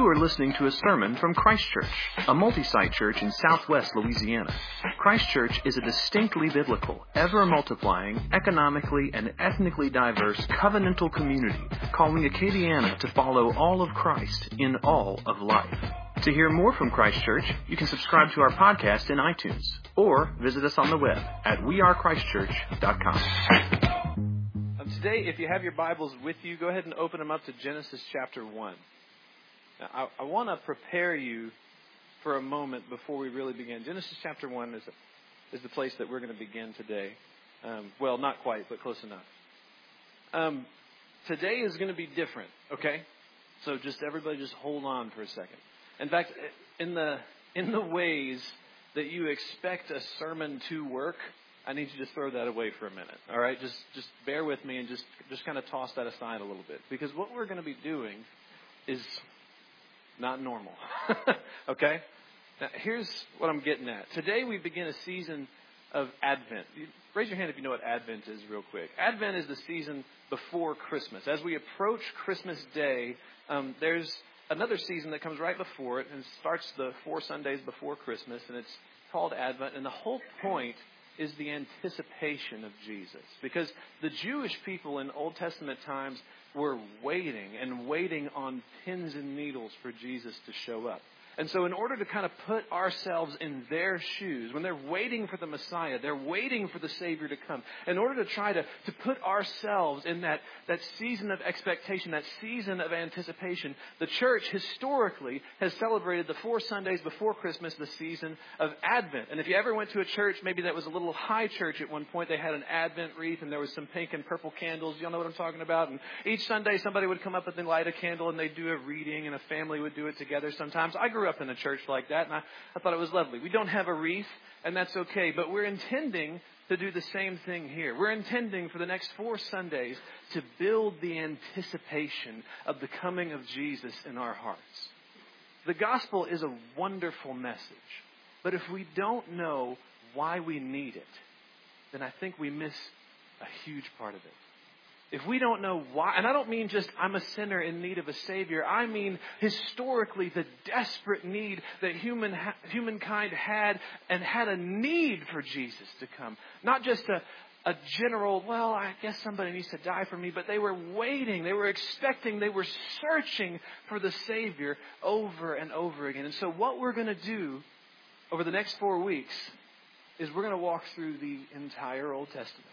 You are listening to a sermon from Christ Church, a multi-site church in southwest Louisiana. Christ Church is a distinctly biblical, ever-multiplying, economically and ethnically diverse covenantal community calling Acadiana to follow all of Christ in all of life. To hear more from Christ Church, you can subscribe to our podcast in iTunes or visit us on the web at wearechristchurch.com. Today, if you have your Bibles with you, go ahead and open them up to Genesis chapter 1. Now, I want to prepare you for a moment before we really begin. Genesis chapter 1 is the place that we're going to begin today. Well, not quite, but close enough. Today is going to be different, okay? So everybody just hold on for a second. In fact, in the ways that you expect a sermon to work, I need you to throw that away for a minute, all right? Just bear with me and just kind of toss that aside a little bit. Because what we're going to be doing is not normal, okay? Now, here's what I'm getting at. Today we begin a season of Advent. Raise your hand if you know what Advent is real quick. Advent is the season before Christmas. As we approach Christmas Day, there's another season that comes right before it and starts the 4 Sundays before Christmas, and it's called Advent. And the whole point is the anticipation of Jesus. Because the Jewish people in Old Testament times were waiting on pins and needles for Jesus to show up. And so in order to kind of put ourselves in their shoes, when they're waiting for the Messiah, they're waiting for the Savior to come. In order to try to put ourselves in that season of expectation, that season of anticipation, the church historically has celebrated the 4 Sundays before Christmas, the season of Advent. And if you ever went to a church, maybe that was a little high church at one point, they had an Advent wreath and there was some pink and purple candles. Y'all know what I'm talking about? And each Sunday somebody would come up and light a candle and they'd do a reading and a family would do it together sometimes. I grew up in a church like that, and I thought it was lovely. We don't have a wreath, and that's okay, but we're intending to do the same thing here. We're intending for the next 4 Sundays to build the anticipation of the coming of Jesus in our hearts. The gospel is a wonderful message, but if we don't know why we need it, then I think we miss a huge part of it. If we don't know why, and I don't mean just I'm a sinner in need of a Savior. I mean historically the desperate need that humankind had a need for Jesus to come. Not just a general, well, I guess somebody needs to die for me, but they were waiting, they were expecting, they were searching for the Savior over and over again. And so what we're going to do over the next 4 weeks is we're going to walk through the entire Old Testament.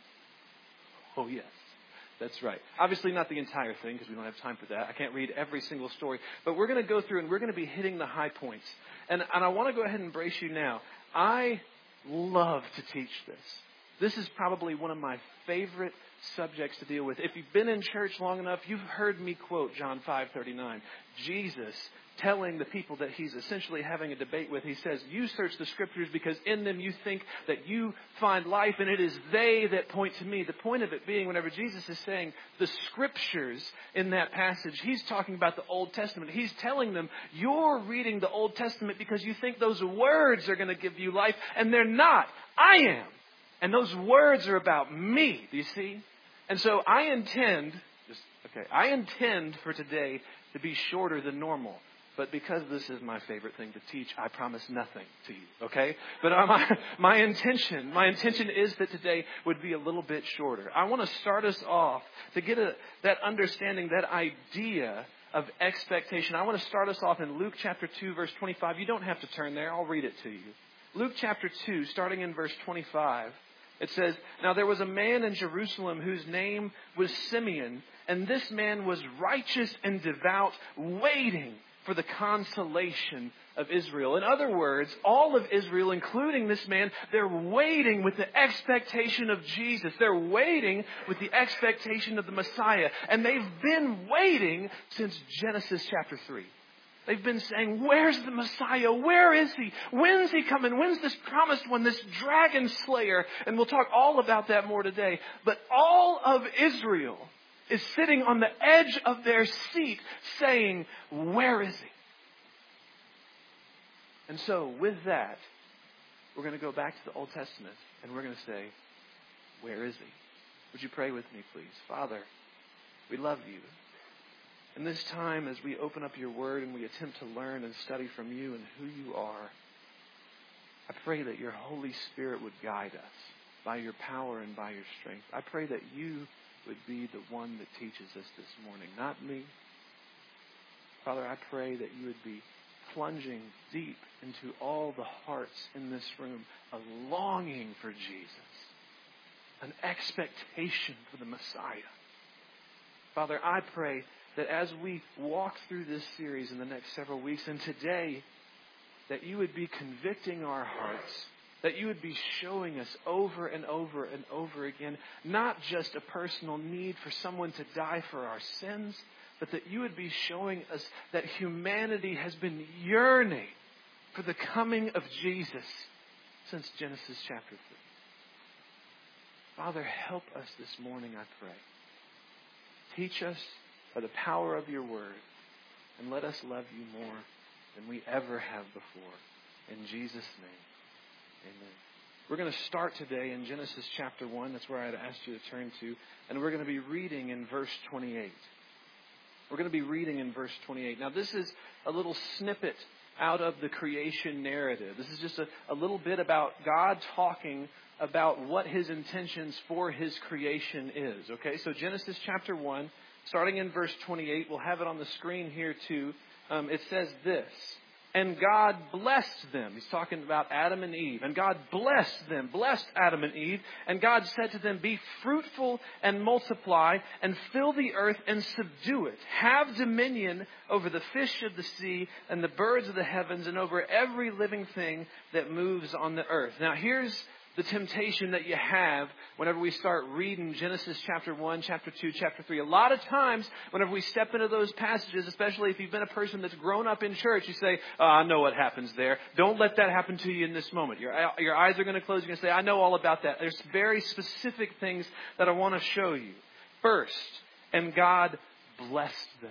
Oh, yes. That's right. Obviously not the entire thing because we don't have time for that. I can't read every single story. But we're going to go through and we're going to be hitting the high points. And I want to go ahead and brace you now. I love to teach this. This is probably one of my favorite subjects to deal with. If you've been in church long enough, you've heard me quote John 5:39. Jesus telling the people that he's essentially having a debate with. He says, you search the scriptures because in them you think that you find life, and it is they that point to me. The point of it being, whenever Jesus is saying the scriptures in that passage, he's talking about the Old Testament. He's telling them, you're reading the Old Testament because you think those words are going to give you life, and they're not. I am. And those words are about me. Do you see? And so I intend for today to be shorter than normal. But because this is my favorite thing to teach, I promise nothing to you, okay? But my intention is that today would be a little bit shorter. I want to start us off to get that understanding, that idea of expectation. I want to start us off in Luke chapter 2, verse 25. You don't have to turn there. I'll read it to you. Luke chapter 2, starting in verse 25. It says, now there was a man in Jerusalem whose name was Simeon, and this man was righteous and devout, waiting for the consolation of Israel. In other words, all of Israel, including this man, they're waiting with the expectation of Jesus. They're waiting with the expectation of the Messiah. And they've been waiting since Genesis chapter 3. They've been saying, where's the Messiah? Where is he? When's he coming? When's this promised one, this dragon slayer? And we'll talk all about that more today. But all of Israel is sitting on the edge of their seat saying, where is he? And so with that, we're going to go back to the Old Testament and we're going to say, where is he? Would you pray with me, please? Father, we love you. in this time as we open up your word and we attempt to learn and study from you and who you are, I pray that your Holy Spirit would guide us by your power and by your strength. I pray that you would be the one that teaches us this morning, not me. Father, I pray that you would be plunging deep into all the hearts in this room, a longing for Jesus, an expectation for the Messiah. Father, I pray that as we walk through this series in the next several weeks, and today, that you would be convicting our hearts, that you would be showing us over and over and over again, not just a personal need for someone to die for our sins, but that you would be showing us that humanity has been yearning for the coming of Jesus since Genesis chapter 3. Father, help us this morning, I pray. Teach us by the power of your word, and let us love you more than we ever have before. In Jesus' name, amen. We're going to start today in Genesis chapter 1. That's where I'd asked you to turn to. And we're going to be reading in verse 28. We're going to be reading in verse 28. Now, this is a little snippet out of the creation narrative. This is just a little bit about God talking about what his intentions for his creation is. Okay, so Genesis chapter 1, starting in verse 28, we'll have it on the screen here too. It says this: and God blessed them. He's talking about Adam and Eve. And God blessed them, blessed Adam and Eve. And God said to them, be fruitful and multiply and fill the earth and subdue it. Have dominion over the fish of the sea and the birds of the heavens and over every living thing that moves on the earth. Now here's the temptation that you have whenever we start reading Genesis chapter 1, chapter 2, chapter 3. A lot of times, whenever we step into those passages, especially if you've been a person that's grown up in church, you say, oh, I know what happens there. Don't let that happen to you in this moment. Your eyes are going to close. You're going to say, I know all about that. There's very specific things that I want to show you. First, and God blessed them.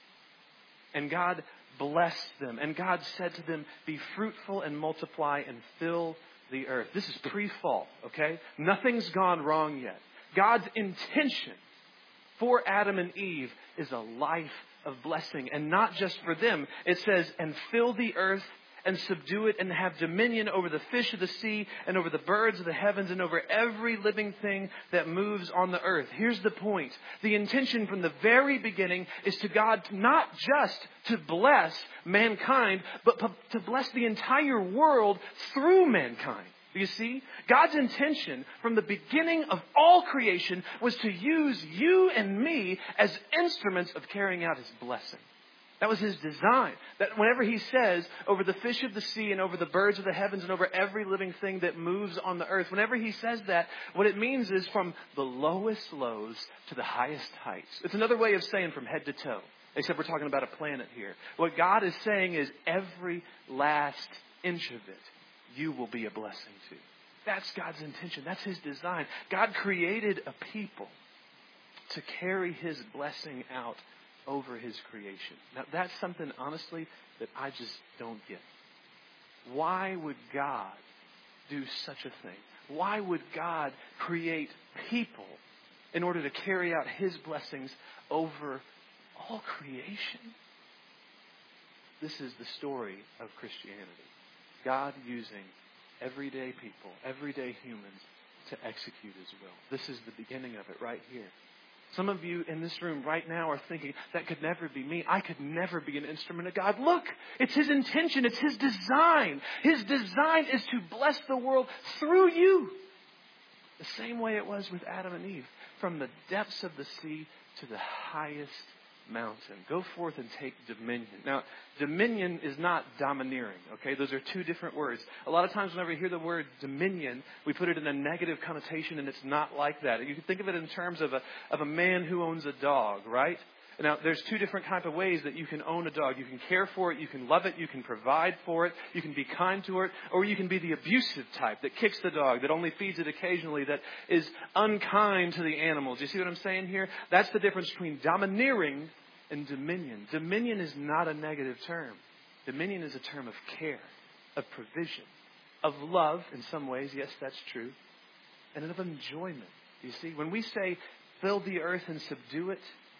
And God blessed them. And God said to them, be fruitful and multiply and fill the earth. This is pre-fall, okay? Nothing's gone wrong yet. God's intention for Adam and Eve is a life of blessing. And not just for them. It says, and fill the earth and subdue it and have dominion over the fish of the sea and over the birds of the heavens and over every living thing that moves on the earth. Here's the point. The intention from the very beginning is to God not just to bless mankind, but to bless the entire world through mankind. You see, God's intention from the beginning of all creation was to use you and me as instruments of carrying out his blessing. That was his design. That whenever he says, over the fish of the sea and over the birds of the heavens and over every living thing that moves on the earth, whenever he says that, what it means is from the lowest lows to the highest heights. It's another way of saying from head to toe, except we're talking about a planet here. What God is saying is every last inch of it, you will be a blessing to. That's God's intention. That's his design. God created a people to carry his blessing out over his creation. Now, that's something, honestly, that I just don't get. Why would God do such a thing? Why would God create people in order to carry out his blessings over all creation? This is the story of Christianity. God using everyday people, everyday humans to execute his will. This is the beginning of it right here. Some of you in this room right now are thinking, that could never be me. I could never be an instrument of God. Look, it's his intention. It's his design. His design is to bless the world through you. The same way it was with Adam and Eve. From the depths of the sea to the highest mountain. Go forth and take dominion. Now, dominion is not domineering, okay? Those are two different words. A lot of times whenever we hear the word dominion, we put it in a negative connotation, and it's not like that. You can think of it in terms of a man who owns a dog, right? Now, there's two different type of ways that you can own a dog. You can care for it, you can love it, you can provide for it, you can be kind to it, or you can be the abusive type that kicks the dog, that only feeds it occasionally, that is unkind to the animals. You see what I'm saying here? That's the difference between domineering and dominion. Dominion is not a negative term. Dominion is a term of care, of provision, of love in some ways, yes, that's true, and of enjoyment. You see, when we say fill the earth and subdue it,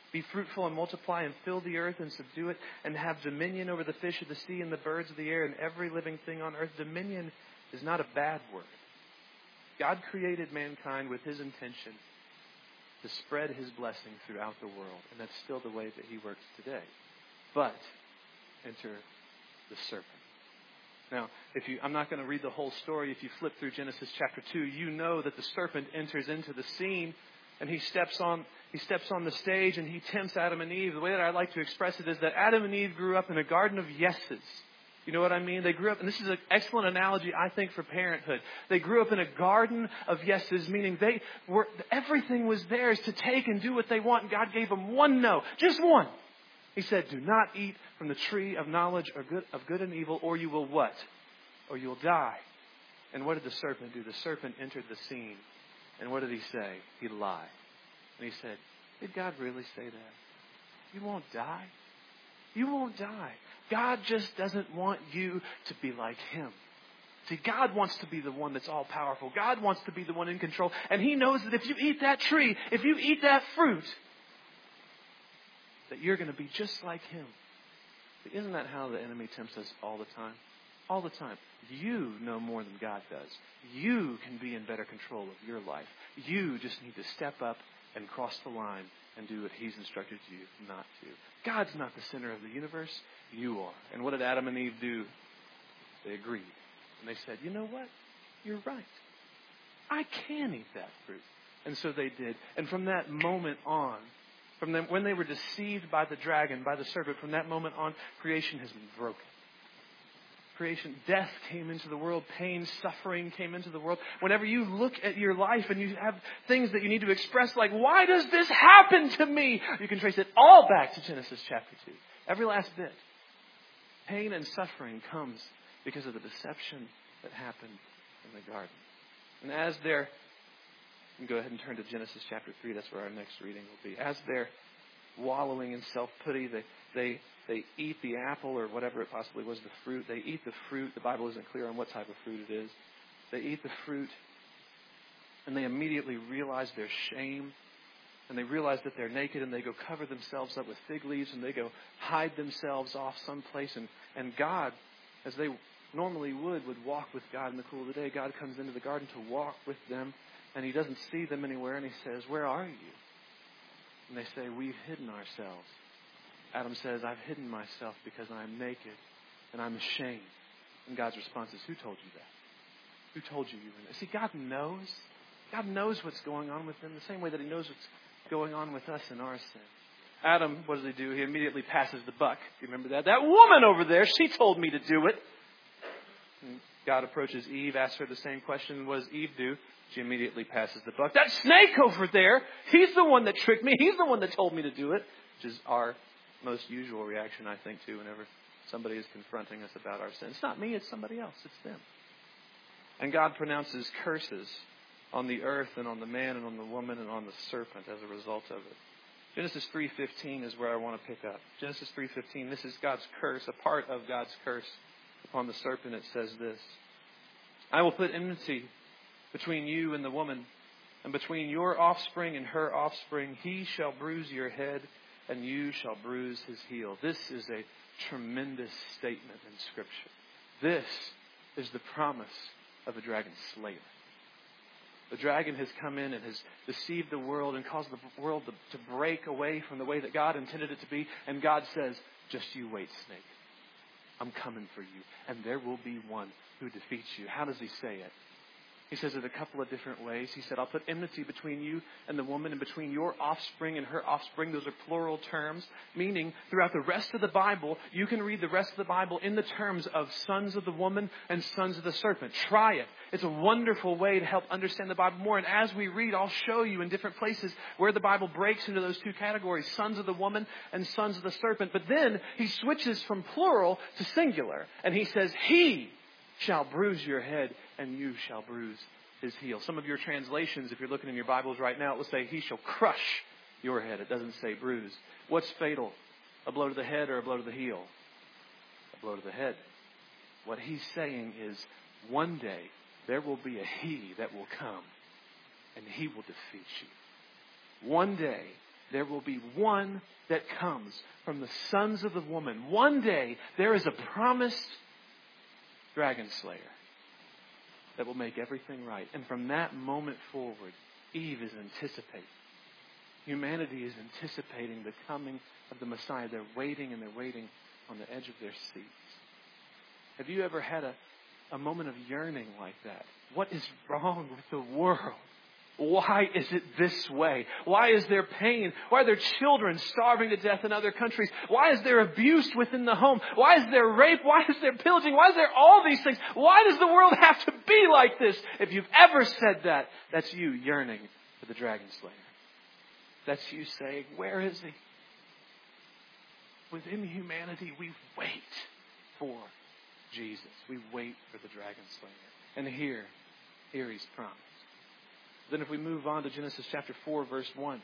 Be fruitful and multiply and fill the earth and subdue it and have dominion over the fish of the sea and the birds of the air and every living thing on earth. Dominion is not a bad word. God created mankind with his intention to spread his blessing throughout the world. And that's still the way that he works today. But enter the serpent. Now, I'm not going to read the whole story. If you flip through Genesis chapter 2, you know that the serpent enters into the scene and he steps on the stage and he tempts Adam and Eve. The way that I like to express it is that Adam and Eve grew up in a garden of yeses. You know what I mean? They grew up, and this is an excellent analogy, I think, for parenthood. They grew up in a garden of yeses, meaning everything was theirs to take and do what they want, and God gave them one no, just one. He said, do not eat from the tree of knowledge of good and evil, or you will what? Or you'll die. And what did the serpent do? The serpent entered the scene. And what did he say? He lied. And he said, did God really say that? You won't die. You won't die. God just doesn't want you to be like him. See, God wants to be the one that's all powerful. God wants to be the one in control. And he knows that if you eat that tree, if you eat that fruit, that you're going to be just like him. But isn't that how the enemy tempts us all the time? All the time. You know more than God does. You can be in better control of your life. You just need to step up and cross the line and do what he's instructed you not to. God's not the center of the universe. You are. And what did Adam and Eve do? They agreed. And they said, you know what? You're right. I can eat that fruit. And so they did. And from that moment on, when they were deceived by the dragon, by the serpent, from that moment on, creation has been broken. Creation, death came into the world, pain, suffering came into the world. Whenever you look at your life and you have things that you need to express, like, why does this happen to me? You can trace it all back to Genesis chapter 2. Every last bit. Pain and suffering comes because of the deception that happened in the garden. And as they're, you can go ahead and turn to Genesis chapter 3, that's where our next reading will be. As they're wallowing in self-pity, they eat the apple or whatever it possibly was, the fruit. They eat the fruit. The Bible isn't clear on what type of fruit it is. They eat the fruit and they immediately realize their shame and they realize that they're naked and they go cover themselves up with fig leaves and they go hide themselves off someplace. And God, as they normally would walk with God in the cool of the day. God comes into the garden to walk with them and he doesn't see them anywhere and he says, where are you? And they say, we've hidden ourselves. Adam says, I've hidden myself because I'm naked and I'm ashamed. And God's response is, who told you that? Who told you you were naked? See, God knows. God knows what's going on with them the same way that he knows what's going on with us in our sin. Adam, what does he do? He immediately passes the buck. Do you remember that? That woman over there, she told me to do it. And God approaches Eve, asks her the same question. What does Eve do? She immediately passes the buck. That snake over there, he's the one that tricked me. He's the one that told me to do it. Which is our most usual reaction, I think, too, whenever somebody is confronting us about our sin. It's not me, it's somebody else. It's them. And God pronounces curses on the earth and on the man and on the woman and on the serpent as a result of it. Genesis 3:15 is where I want to pick up. Genesis 3:15, this is God's curse, a part of God's curse upon the serpent. It says this, I will put enmity between you and the woman, and between your offspring and her offspring. He shall bruise your head, and you shall bruise his heel. This is a tremendous statement in Scripture. This is the promise of a dragon slayer. The dragon has come in and has deceived the world and caused the world to break away from the way that God intended it to be. And God says, just you wait, snake. I'm coming for you. And there will be one who defeats you. How does he say it? He says it a couple of different ways. He said, I'll put enmity between you and the woman and between your offspring and her offspring. Those are plural terms, meaning throughout the rest of the Bible, you can read the rest of the Bible in the terms of sons of the woman and sons of the serpent. Try it. It's a wonderful way to help understand the Bible more. And as we read, I'll show you in different places where the Bible breaks into those two categories, sons of the woman and sons of the serpent. But then he switches from plural to singular. And he says, he shall bruise your head, and you shall bruise his heel. Some of your translations, if you're looking in your Bibles right now, it will say, he shall crush your head. It doesn't say bruise. What's fatal? A blow to the head or a blow to the heel? A blow to the head. What he's saying is, one day there will be a he that will come, and he will defeat you. One day there will be one that comes from the sons of the woman. One day, there is a promised dragon slayer that will make everything right. And from that moment forward, Eve is anticipating. Humanity is anticipating the coming of the Messiah. They're waiting and they're waiting on the edge of their seats. Have you ever had a moment of yearning like that? What is wrong with the world? Why is it this way? Why is there pain? Why are there children starving to death in other countries? Why is there abuse within the home? Why is there rape? Why is there pillaging? Why is there all these things? Why does the world have to be like this? If you've ever said that, that's you yearning for the dragon slayer. That's you saying, where is he? Within humanity, we wait for Jesus. We wait for the dragon slayer. And here he's promised. Then if we move on to Genesis chapter 4, verse 1.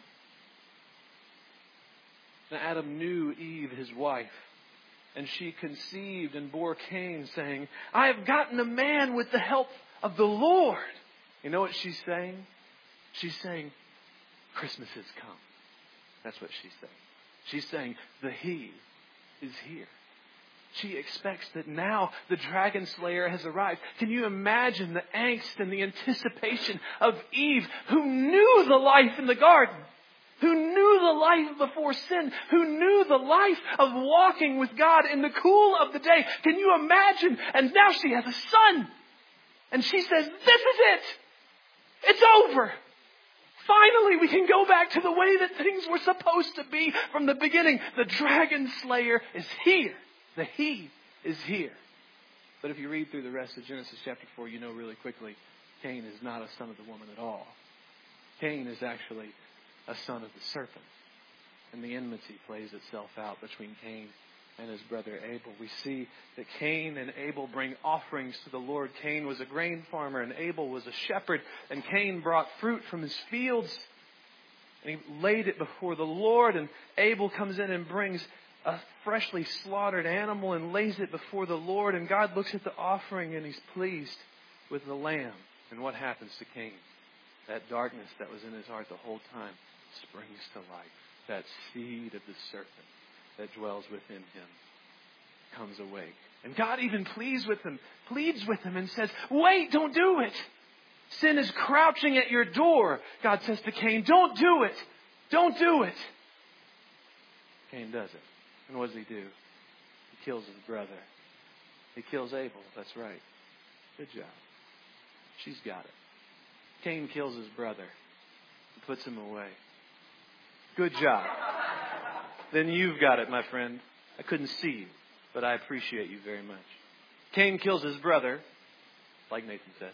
Now Adam knew Eve, his wife, and she conceived and bore Cain, saying, I have gotten a man with the help of the Lord. You know what she's saying? She's saying, Christmas has come. That's what she's saying. She's saying, the He is here. She expects that now the dragon slayer has arrived. Can you imagine the angst and the anticipation of Eve, who knew the life in the garden, who knew the life before sin, who knew the life of walking with God in the cool of the day? Can you imagine? And now she has a son. And she says, this is it. It's over. Finally, we can go back to the way that things were supposed to be from the beginning. The dragon slayer is here. The He is here. But if you read through the rest of Genesis chapter 4, you know really quickly, Cain is not a son of the woman at all. Cain is actually a son of the serpent. And the enmity plays itself out between Cain and his brother Abel. We see that Cain and Abel bring offerings to the Lord. Cain was a grain farmer and Abel was a shepherd. And Cain brought fruit from his fields and he laid it before the Lord. And Abel comes in and brings a freshly slaughtered animal and lays it before the Lord. And God looks at the offering and He's pleased with the lamb. And what happens to Cain? That darkness that was in his heart the whole time springs to life. That seed of the serpent that dwells within him comes awake. And God even pleads with him and says, wait, don't do it. Sin is crouching at your door. God says to Cain, don't do it. Don't do it. Cain does it. And what does he do? He kills his brother. He kills Abel. That's right. Good job. She's got it. Cain kills his brother and puts him away. Good job. Then you've got it, my friend. I couldn't see you, but I appreciate you very much. Cain kills his brother, like Nathan said.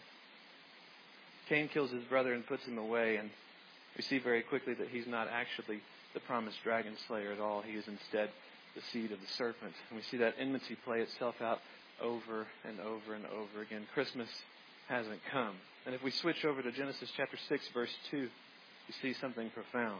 Cain kills his brother and puts him away, and we see very quickly that he's not actually the promised dragon slayer at all. He is instead the seed of the serpent. And we see that enmity play itself out over and over and over again. Christmas hasn't come. And if we switch over to Genesis chapter 6, verse 2, you see something profound.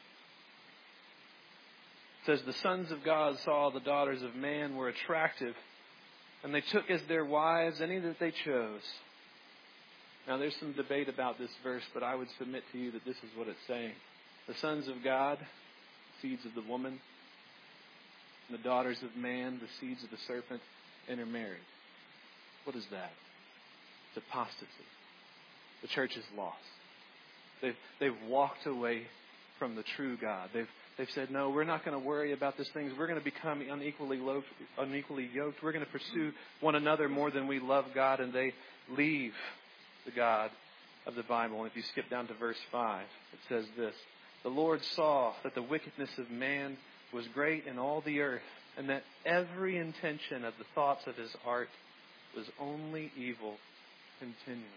It says, the sons of God saw the daughters of man were attractive, and they took as their wives any that they chose. Now there's some debate about this verse, but I would submit to you that this is what it's saying. The sons of God, seeds of the woman, and the daughters of man, the seeds of the serpent, intermarried. What is that? It's apostasy. The church is lost. They've walked away from the true God. They've said, no, we're not going to worry about these things. We're going to become unequally yoked. We're going to pursue one another more than we love God. And they leave the God of the Bible. And if you skip down to verse 5, it says this. The Lord saw that the wickedness of man was great in all the earth, and that every intention of the thoughts of his heart was only evil continually.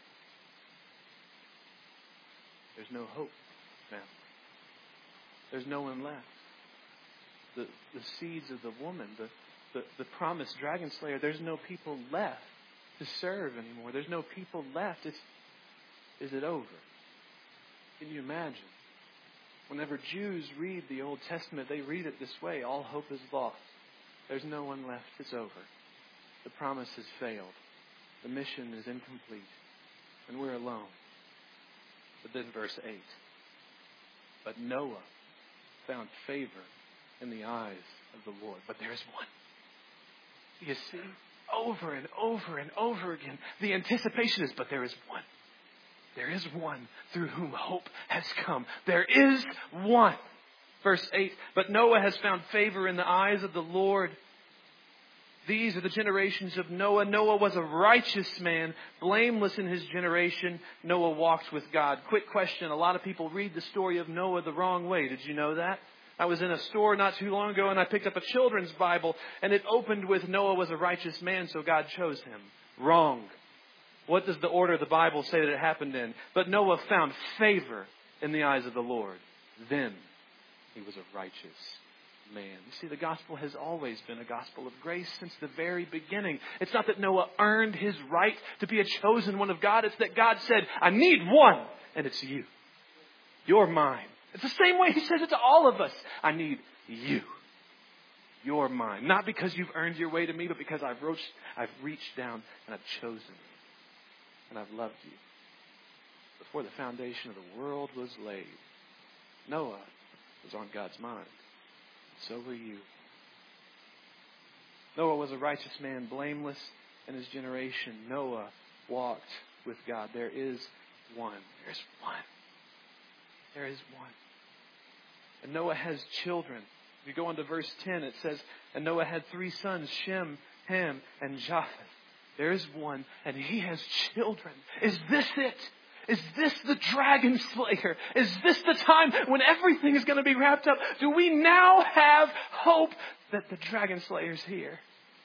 There's no hope now. There's no one left. The seeds of the woman, the promised dragon slayer, there's no people left to serve anymore. There's no people left. Is it over? Can you imagine? Whenever Jews read the Old Testament, they read it this way. All hope is lost. There's no one left. It's over. The promise has failed. The mission is incomplete. And we're alone. But then verse 8. But Noah found favor in the eyes of the Lord. But there is one. You see, over and over and over again, the anticipation is, but there is one. There is one through whom hope has come. There is one. Verse 8, but Noah has found favor in the eyes of the Lord. These are the generations of Noah. Noah was a righteous man, blameless in his generation. Noah walked with God. Quick question. A lot of people read the story of Noah the wrong way. Did you know that? I was in a store not too long ago and I picked up a children's Bible and it opened with Noah was a righteous man, so God chose him. Wrong. What does the order of the Bible say that it happened in? But Noah found favor in the eyes of the Lord. Then he was a righteous man. You see, the gospel has always been a gospel of grace since the very beginning. It's not that Noah earned his right to be a chosen one of God. It's that God said, I need one, and it's you. You're mine. It's the same way He says it to all of us. I need you. You're mine. Not because you've earned your way to me, but because I've reached down and I've chosen you. And I've loved you. Before the foundation of the world was laid, Noah was on God's mind. So were you. Noah was a righteous man, blameless in his generation. Noah walked with God. There is one. There's one. There is one. And Noah has children. If you go on to verse 10, it says, and Noah had 3 sons, Shem, Ham, and Japheth. There is one, and he has children. Is this it? Is this the dragon slayer? Is this the time when everything is going to be wrapped up? Do we now have hope that the dragon slayer's here?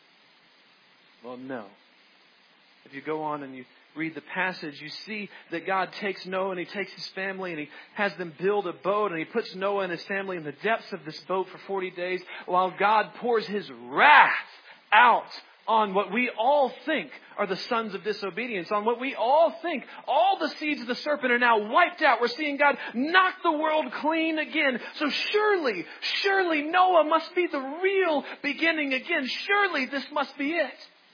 Well, no. If you go on and you read the passage, you see that God takes Noah and He takes his family and He has them build a boat and He puts Noah and his family in the depths of this boat for 40 days while God pours His wrath out on what we all think are the sons of disobedience, on what we all think all the seeds of the serpent are now wiped out. We're seeing God knock the world clean again. So surely Noah must be the real beginning again. Surely this must be it.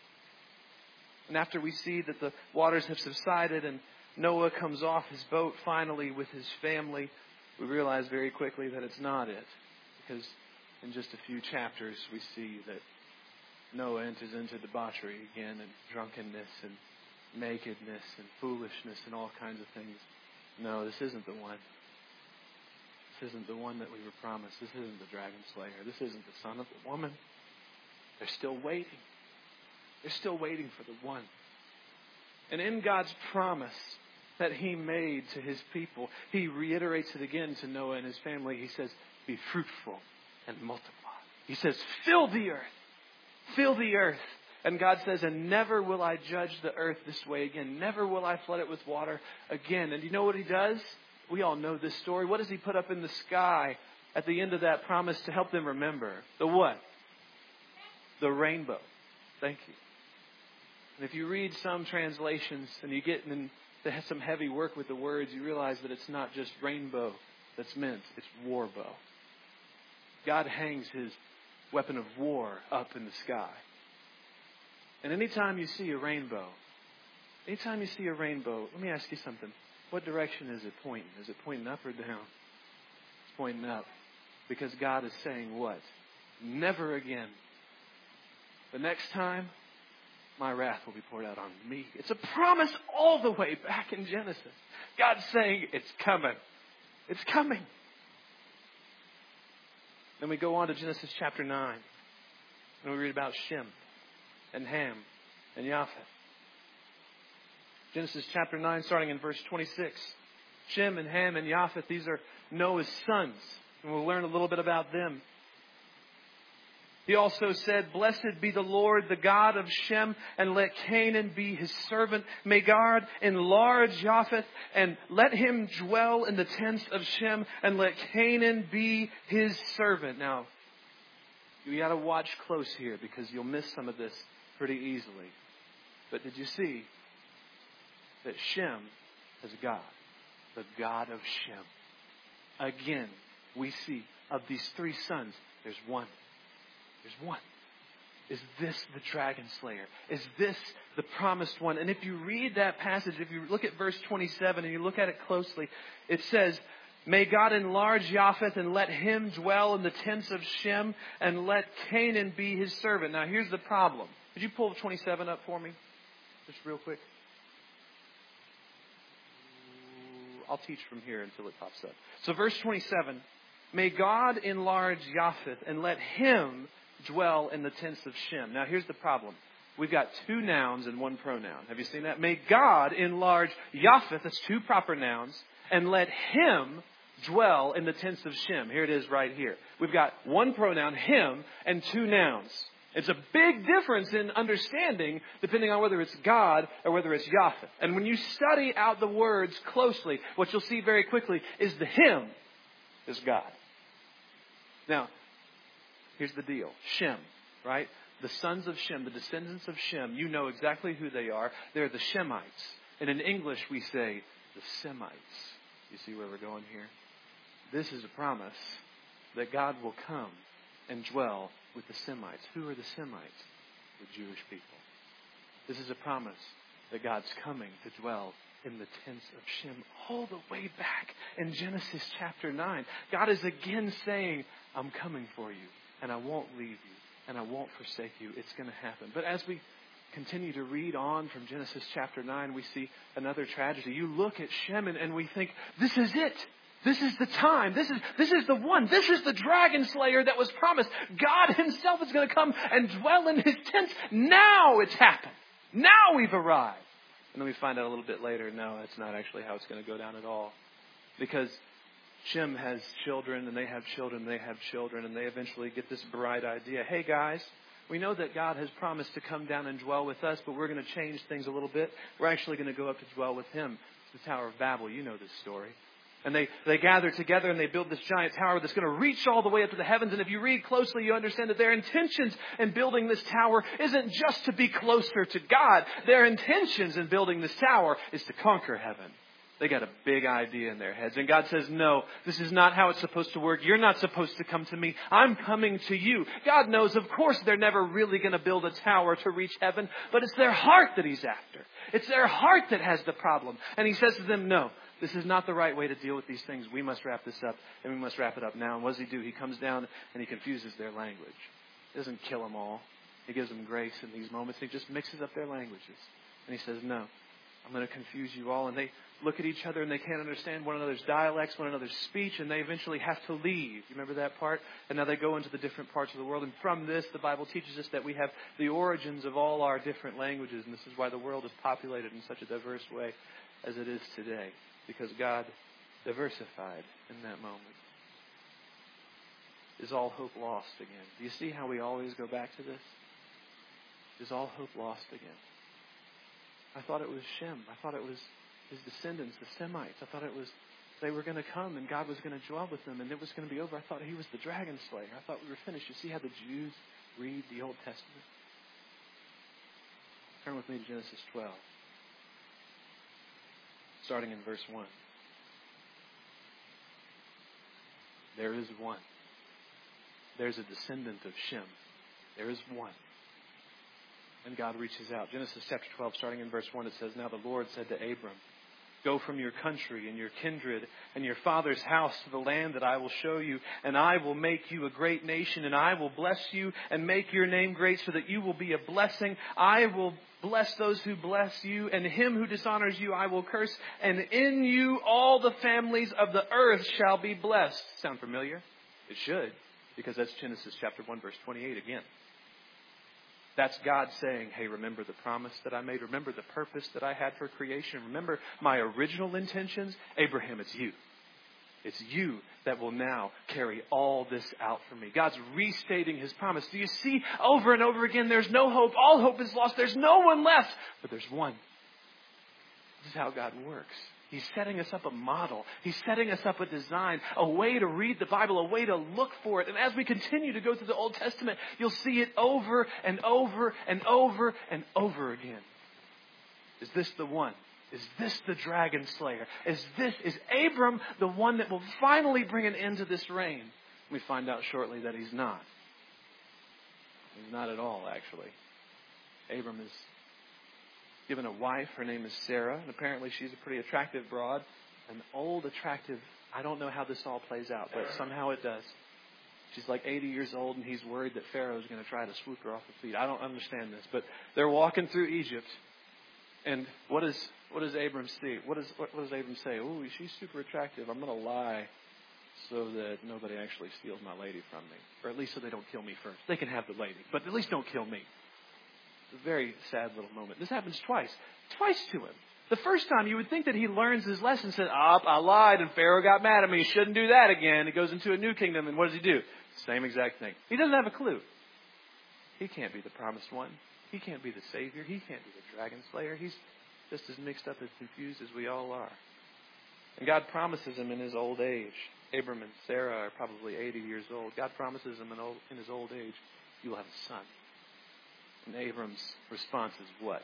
And after we see that the waters have subsided and Noah comes off his boat finally with his family, we realize very quickly that it's not it. Because in just a few chapters we see that Noah enters into debauchery again and drunkenness and nakedness and foolishness and all kinds of things. No, this isn't the one. This isn't the one that we were promised. This isn't the dragon slayer. This isn't the son of the woman. They're still waiting. They're still waiting for the one. And in God's promise that He made to His people, He reiterates it again to Noah and his family. He says, be fruitful and multiply. He says, fill the earth. Fill the earth. And God says, and never will I judge the earth this way again. Never will I flood it with water again. And you know what He does? We all know this story. What does He put up in the sky at the end of that promise to help them remember? The what? The rainbow. Thank you. And if you read some translations and you get into some heavy work with the words, you realize that it's not just rainbow that's meant. It's war bow. God hangs His weapon of war up in the sky. And anytime you see a rainbow, let me ask you something. What direction is it pointing? Is it pointing up or down? It's pointing up. Because God is saying what? Never again. The next time, my wrath will be poured out on me. It's a promise all the way back in Genesis. God's saying, it's coming. It's coming. Then we go on to Genesis chapter 9. And we read about Shem and Ham and Japheth. Genesis chapter 9, starting in verse 26. Shem and Ham and Japheth, these are Noah's sons. And we'll learn a little bit about them. He also said, blessed be the Lord, the God of Shem, and let Canaan be his servant. May God enlarge Japheth, and let him dwell in the tents of Shem, and let Canaan be his servant. Now, you got to watch close here, because you'll miss some of this pretty easily. But did you see that Shem is God, the God of Shem? Again, we see of these 3 sons, there's one. There's one. Is this the dragon slayer? Is this the promised one? And if you read that passage, if you look at verse 27 and you look at it closely, it says, May God enlarge Japheth and let him dwell in the tents of Shem and let Canaan be his servant. Now here's the problem. Could you pull 27 up for me? Just real quick. I'll teach from here until it pops up. So verse 27. May God enlarge Japheth and let him dwell in the tents of Shem. Now here's the problem. We've got two nouns and one pronoun. Have you seen that? May God enlarge Japheth, that's two proper nouns, and let him dwell in the tents of Shem. Here it is right here. We've got one pronoun, him, and two nouns. It's a big difference in understanding depending on whether it's God or whether it's Japheth. And when you study out the words closely, what you'll see very quickly is the him is God. Now, here's the deal. Shem, right? The sons of Shem, the descendants of Shem, you know exactly who they are. They're the Shemites. And in English we say the Semites. You see where we're going here? This is a promise that God will come and dwell with the Semites. Who are the Semites? The Jewish people. This is a promise that God's coming to dwell in the tents of Shem all the way back in Genesis chapter 9. God is again saying, I'm coming for you, and I won't leave you, and I won't forsake you. It's going to happen. But as we continue to read on from Genesis chapter 9, we see another tragedy. You look at Shem and we think, this is it. This is the time. This is the one. This is the dragon slayer that was promised. God himself is going to come and dwell in his tents. Now it's happened. Now we've arrived. And then we find out a little bit later, no, that's not actually how it's going to go down at all. Because Shem has children, and they have children, and they have children, and they eventually get this bright idea. Hey, guys, we know that God has promised to come down and dwell with us, but we're going to change things a little bit. We're actually going to go up to dwell with him. It's the Tower of Babel. You know this story. And they gather together and they build this giant tower that's going to reach all the way up to the heavens. And if you read closely, you understand that their intentions in building this tower isn't just to be closer to God. Their intentions in building this tower is to conquer heaven. They got a big idea in their heads. And God says, no, this is not how it's supposed to work. You're not supposed to come to me. I'm coming to you. God knows, of course, they're never really going to build a tower to reach heaven. But it's their heart that he's after. It's their heart that has the problem. And he says to them, no, this is not the right way to deal with these things. We must wrap this up, and we must wrap it up now. And what does he do? He comes down and he confuses their language. He doesn't kill them all. He gives them grace in these moments. He just mixes up their languages. And he says, no, I'm going to confuse you all. And they look at each other and they can't understand one another's dialects, one another's speech, and they eventually have to leave. You remember that part? And now they go into the different parts of the world. And from this, the Bible teaches us that we have the origins of all our different languages. And this is why the world is populated in such a diverse way as it is today. Because God diversified in that moment. Is all hope lost again? Do you see how we always go back to this? Is all hope lost again? I thought it was Shem. I thought it was his descendants, the Semites. I thought it was they were going to come and God was going to dwell with them and it was going to be over. I thought he was the dragon slayer. I thought we were finished. You see how the Jews read the Old Testament? Turn with me to Genesis 12. Starting in verse 1. There is one. There's a descendant of Shem. There is one. And God reaches out. Genesis chapter 12, starting in verse 1, it says, Now the Lord said to Abram, Go from your country and your kindred and your father's house to the land that I will show you, and I will make you a great nation, and I will bless you and make your name great so that you will be a blessing. I will bless those who bless you, and him who dishonors you I will curse, and in you all the families of the earth shall be blessed. Sound familiar? It should, because that's Genesis chapter 1, verse 28 again. That's God saying, hey, remember the promise that I made. Remember the purpose that I had for creation. Remember my original intentions. Abraham, it's you. It's you that will now carry all this out for me. God's restating his promise. Do you see over and over again, there's no hope. All hope is lost. There's no one left. But there's one. This is how God works. He's setting us up a model. He's setting us up a design, a way to read the Bible, a way to look for it. And as we continue to go through the Old Testament, you'll see it over and over and over and over again. Is this the one? Is this the dragon slayer? Is Abram the one that will finally bring an end to this reign? We find out shortly that he's not. He's not at all, actually. Abram is given a wife. Her name is Sarah. And apparently she's a pretty attractive broad. An old, attractive I don't know how this all plays out, but somehow it does. She's like 80 years old, and he's worried that Pharaoh's going to try to swoop her off her feet. I don't understand this, but they're walking through Egypt, and what does Abram see? What does Abram say? "Ooh, she's super attractive. I'm going to lie so that nobody actually steals my lady from me, or at least so they don't kill me first. They can have the lady, but at least don't kill me." It's a very sad little moment. This happens twice to him. The first time, you would think that he learns his lesson, says, I lied and Pharaoh got mad at me. Shouldn't do that again. He goes into a new kingdom, and what does he do? Same exact thing. He doesn't have a clue. He can't be the promised one. He can't be the Savior. He can't be the dragon slayer. He's just as mixed up and confused as we all are. And God promises him in his old age. Abram and Sarah are probably 80 years old. God promises him in his old age, you will have a son. And Abram's response is what?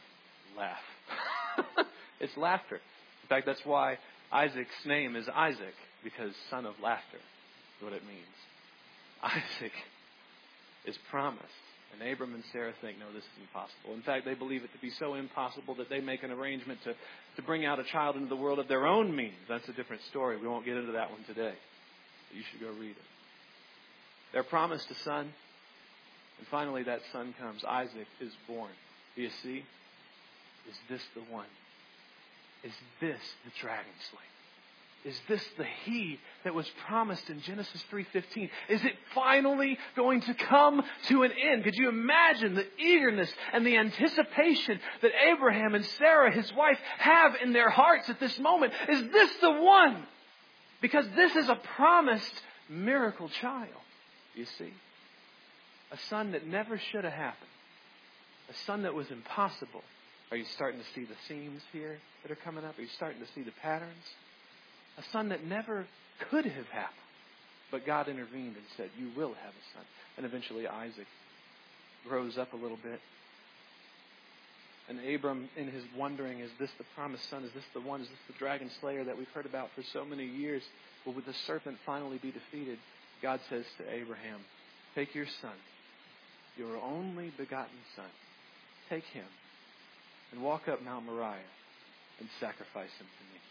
Laugh. It's laughter. In fact, that's why Isaac's name is Isaac, because son of laughter is what it means. Isaac is promised. And Abram and Sarah think, no, this is impossible. In fact, they believe it to be so impossible that they make an arrangement to bring out a child into the world of their own means. That's a different story. We won't get into that one today. But you should go read it. They're promised a son. And finally, that son comes. Isaac is born. Do you see? Is this the one? Is this the dragon slayer? Is this the he that was promised in Genesis 3:15? Is it finally going to come to an end? Could you imagine the eagerness and the anticipation that Abraham and Sarah, his wife, have in their hearts at this moment? Is this the one? Because this is a promised miracle child, you see. A son that never should have happened. A son that was impossible. Are you starting to see the seams here that are coming up? Are you starting to see the patterns? A son that never could have happened. But God intervened and said, you will have a son. And eventually Isaac grows up a little bit. And Abram, in his wondering, is this the promised son? Is this the one? Is this the dragon slayer that we've heard about for so many years? Will the serpent finally be defeated? God says to Abraham, take your son, your only begotten son. Take him and walk up Mount Moriah and sacrifice him to me.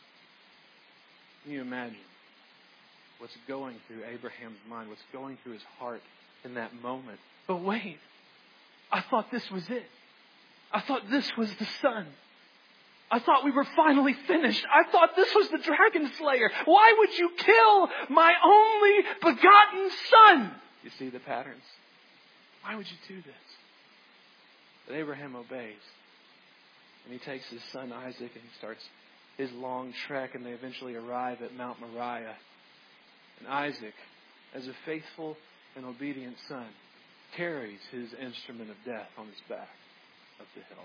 Can you imagine what's going through Abraham's mind, what's going through his heart in that moment? But wait, I thought this was it. I thought this was the son. I thought we were finally finished. I thought this was the dragon slayer. Why would you kill my only begotten son? You see the patterns? Why would you do this? But Abraham obeys. And he takes his son Isaac and he starts his long trek, and they eventually arrive at Mount Moriah. And Isaac, as a faithful and obedient son, carries his instrument of death on his back up the hill.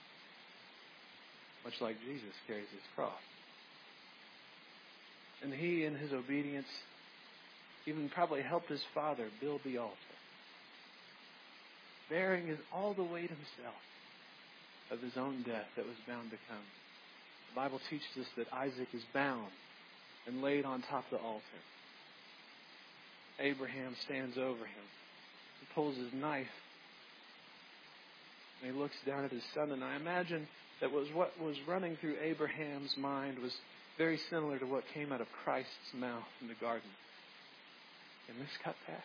Much like Jesus carries his cross. And he, in his obedience, even probably helped his father build the altar, bearing all the weight himself of his own death that was bound to come. The Bible teaches us that Isaac is bound and laid on top of the altar. Abraham stands over him. He pulls his knife. And he looks down at his son. And I imagine that what was running through Abraham's mind was very similar to what came out of Christ's mouth in the garden. Can this cut past?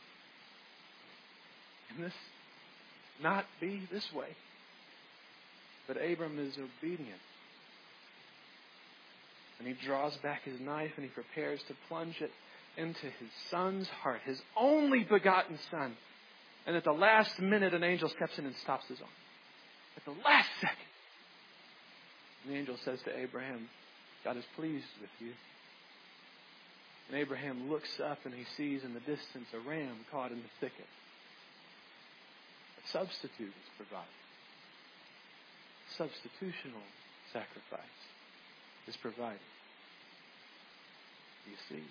Can this not be this way? But Abram is obedient. And he draws back his knife and he prepares to plunge it into his son's heart, his only begotten son. And at the last minute, an angel steps in and stops his arm. At the last second. And the angel says to Abraham, God is pleased with you. And Abraham looks up and he sees in the distance a ram caught in the thicket. A substitute is provided. Substitutional sacrifice is provided. You see?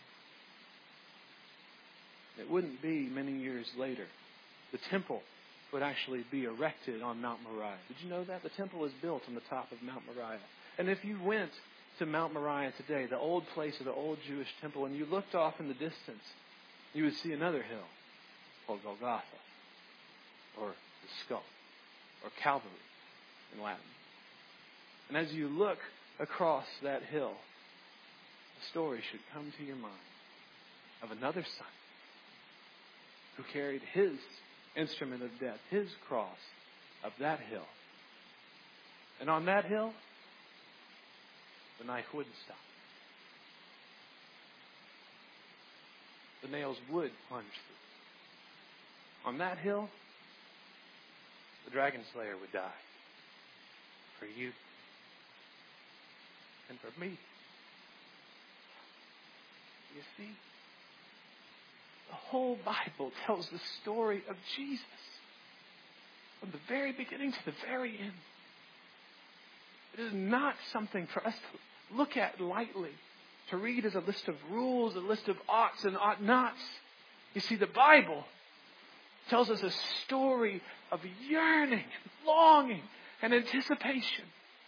It wouldn't be many years later. The temple would actually be erected on Mount Moriah. Did you know that? The temple is built on the top of Mount Moriah. And if you went to Mount Moriah today, the old place of the old Jewish temple, and you looked off in the distance, you would see another hill called Golgotha, or the skull, or Calvary in Latin. And as you look across that hill, the story should come to your mind of another son who carried his instrument of death, his cross, up that hill. And on that hill, the knife wouldn't stop. The nails would plunge through. On that hill, the dragon slayer would die. For you and for me. You see, the whole Bible tells the story of Jesus from the very beginning to the very end. It is not something for us to look at lightly, to read as a list of rules, a list of oughts and ought nots. You see, the Bible tells us a story of yearning, longing, and anticipation.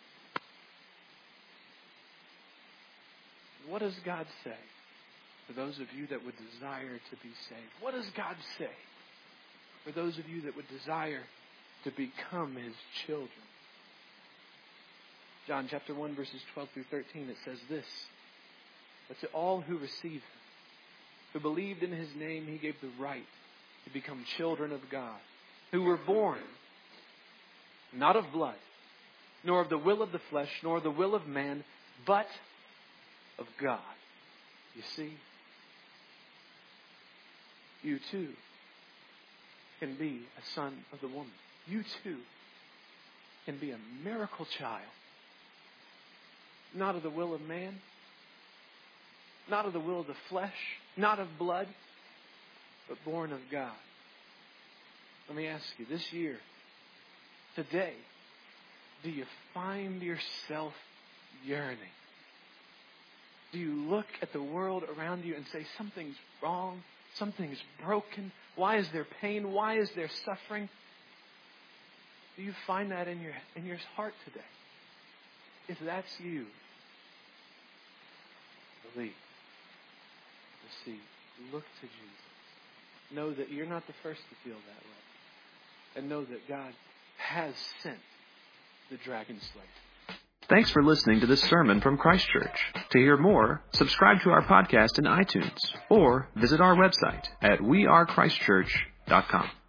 What does God say for those of you that would desire to be saved? What does God say for those of you that would desire to become His children? John chapter 1 verses 12 through 13, it says this: "But to all who received Him, who believed in His name, He gave the right to become children of God, who were born not of blood, nor of the will of the flesh, nor the will of man, but of God." You see, you too can be a son of the woman. You too can be a miracle child. Not of the will of man, not of the will of the flesh, not of blood, but born of God. Let me ask you, this year, today, do you find yourself yearning? Do you look at the world around you and say, something's wrong, something's broken? Why is there pain? Why is there suffering? Do you find that in your heart today? If that's you, believe, receive, look to Jesus. Know that you're not the first to feel that way. And know that God has sent the dragon slayer. Thanks for listening to this sermon from Christ Church. To hear more, subscribe to our podcast in iTunes or visit our website at wearechristchurch.com.